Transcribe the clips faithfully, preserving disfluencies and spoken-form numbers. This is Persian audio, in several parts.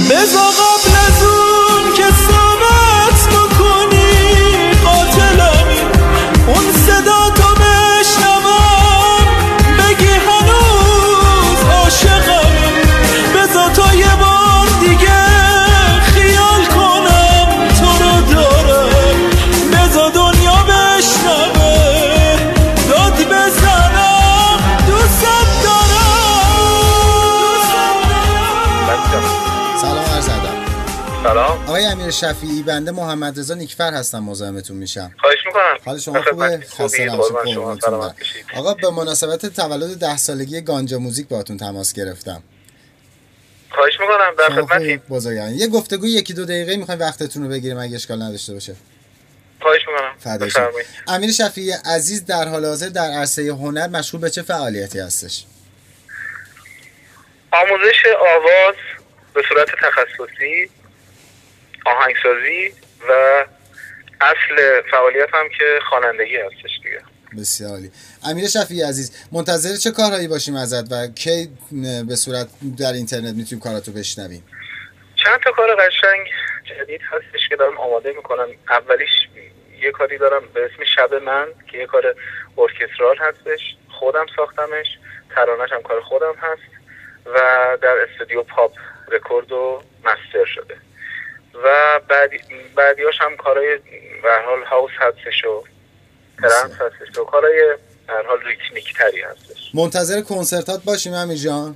بذار قبل از اون که ثابت بکنی قاتلمی، اون صدا تو بشنوم بگی هنوز عاشقمی، بذار تا یه بار دیگه خیال کنم تو رو دارم، بذار دنیا بشنوه داد بزنم دوست دارم. سلام عرض ادب. سلام آقای امیر شفیعی، بنده محمد رضا نیکفر هستم، مزاحمتون میشم. خواهش میکنم. حال شما خوبه؟ خسته نباشید. آقا به مناسبت تولد ده سالگی گانجا موزیک باهاتون تماس گرفتم. خواهش میکنم، در خدمتیم. بزرگوار یه گفتگو یکی دو دقیقه میخوایم وقتتون رو بگیریم اگه اشکال نداشته باشه. خواهش میکنم. فدای شما. امیر شفیعی عزیز در حال حاضر در عرصه هنر مشغول به چه فعالیتی هستش؟ آموزش آواز به صورت تخصصی، آهنگسازی و اصل فعالیت هم که خوانندگی هستش دیگه. بسیار عالی. امیر شفیعی عزیز، منتظر چه کارهایی باشیم ازت و کی به صورت در اینترنت میتونیم کاراتو بشنویم؟ چند تا کار قشنگ جدید هستش که دارم آماده میکنم. اولیش یه کاری دارم به اسم شب من که یه کار ارکسترال هستش، خودم ساختمش، ترانه‌ش هم کار خودم هست و در استودیو پاپ رکورد و مستر شده و بعدی بعدیاش هم کارهای به هر حال هاوس هستش و ترنس هستش و کارهای به هر حال ریتمیک تری هستش. منتظر کنسرتات باشیم امیر جان؟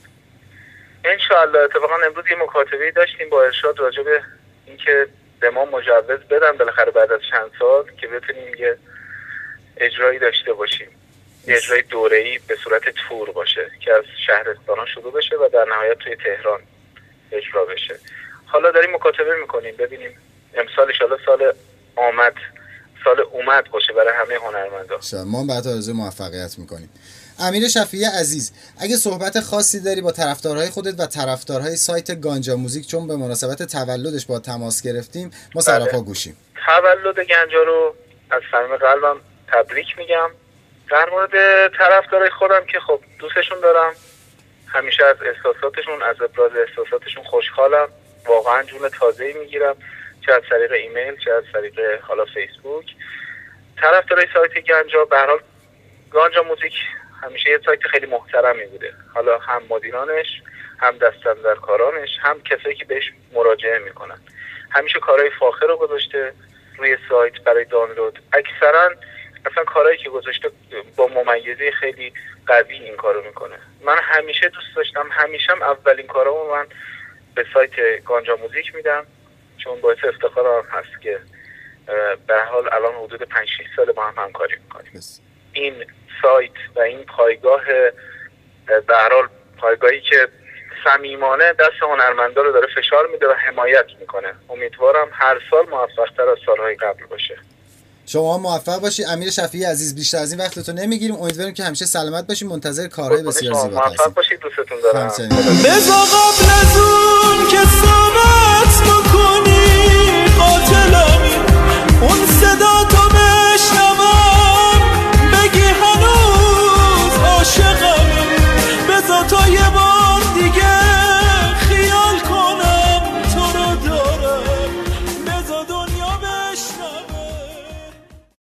انشالله. اتفاقا امروز یه مکاتبه داشتیم با ارشاد راجع به اینکه به ما مجوز بدن بالاخره بعد از چند سال که بتونیم یه اجرایی داشته باشیم، یه اجرای دوره‌ای به صورت تور باشه که از شهرستان‌ها شروع بشه و در نهایت توی تهران اجرا بشه. حالا داریم مکاتبه میکنیم ببینیم امسال انشالله سال آمد سال اومد باشه برای همه هنرمندا. ما بعد آرزوی موفقیت میکنیم. امیر شفیعی عزیز، اگه صحبت خاصی داری با طرفدارهای خودت و طرفدارهای سایت گانجا موزیک، چون به مناسبت تولدش با تماس گرفتیم، ما سراپا گوشیم. تولد گنجا رو از صمیم قلبم تبریک میگم. در مورد طرفدارای خودم که خب دوستشون دارم، همیشه از احساساتشون، از ابراز احساساتشون خوشحالم، واقعا جون تازه‌ای میگیرم، چه از طریق ایمیل چه از طریق حالا فیسبوک. طرفدارای سایت گنجا، به هر حال گانجا موزیک همیشه یه سایت خیلی محترمی بوده، حالا هم مدیرانش، هم دستاندرکارانش، هم کسایی که بهش مراجعه میکنن، همیشه کارهای فاخر رو گذاشته روی سایت برای دانلود. اکثرا اصلا کارهایی که گذاشته با ممیزه خیلی قوی این کارو میکنه. من همیشه دوست داشتم، همیشه هم اولین کارامو من به سایت گانجا موزیک میدم، چون باعث افتخارم هست که به هر حال الان حدود پنج شش سال با هم همکاری میکنیم. این سایت و این پایگاه به هر حال پایگاهی که صمیمانه دست هنرمندا رو داره فشار میده و حمایت میکنه. امیدوارم هر سال موفق‌تر از سالهای قبل باشه. شما موفق باشید امیر شفیعی عزیز. بیشتر از این وقتتون نمیگیریم، امیدواریم که همیشه سلامت باشید. منتظر کارهای بسیار زیبا هستیم. موفق باشید، دوستتون دارم. بذار قبل از اون که ثابت بکنی قاتلمی، اون صدا